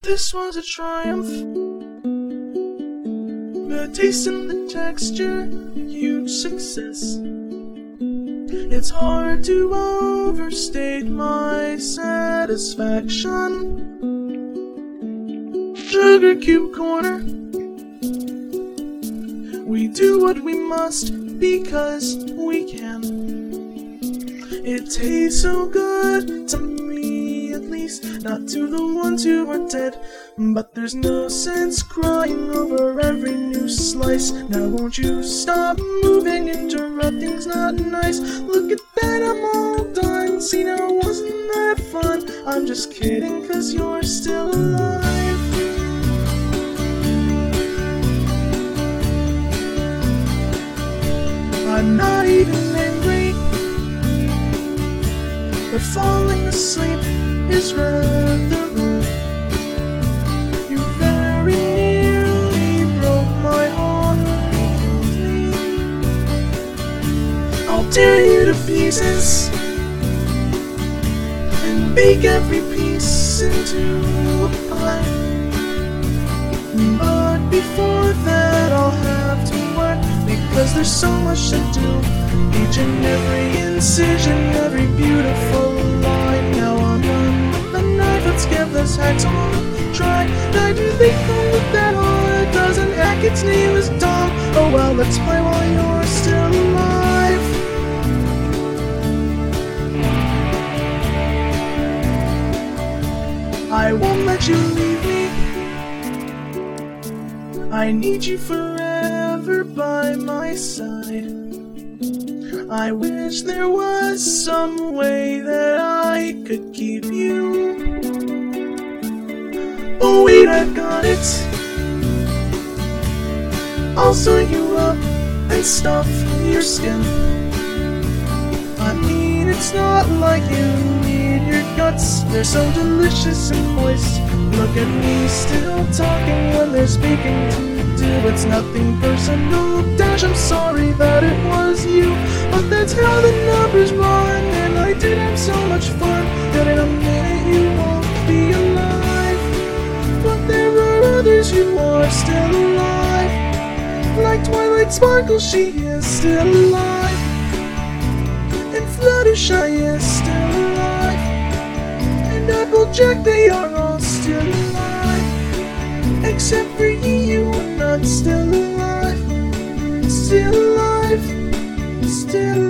This was a triumph, the taste and the texture, huge success. It's hard to overstate my satisfaction. Sugar Cube Corner, we do what we must because we can. It tastes so good to me, at least, not to the ones who are dead. But there's no sense crying over every new slice. Now won't you stop moving, interrupting's not nice. Look at that, I'm all done. See, now wasn't that fun? I'm just kidding, 'cause you're still alive. I'm not even angry, but falling asleep is rather rude. You very nearly broke my heart. I'll tear you to pieces and bake every piece into a pie. But before that I'll have to work, because there's so much to do. Each and every incision, every beautiful line. Now I'm done with the knife, let's give this hacksaw a try. Now do they come with that hard? Doesn't hack, its name is Dom. Oh well, let's play while you're still alive. I won't let you leave me, I need you forever by my side. I wish there was some way that I could keep you. Oh wait, I've got it. I'll sew you up and stuff your skin. I mean, it's not like you need your guts, they're so delicious and moist. Look at me still talking when they're speaking to do. It's nothing personal, Dash, I'm sorry that it was you. But that's how the numbers run, and I did have so much fun that in a minute you won't be alive. But there are others who are still alive, like Twilight Sparkle, she is still alive, and Fluttershy is still alive, and Applejack, they are all still alive, except for you are not still alive. Still alive, still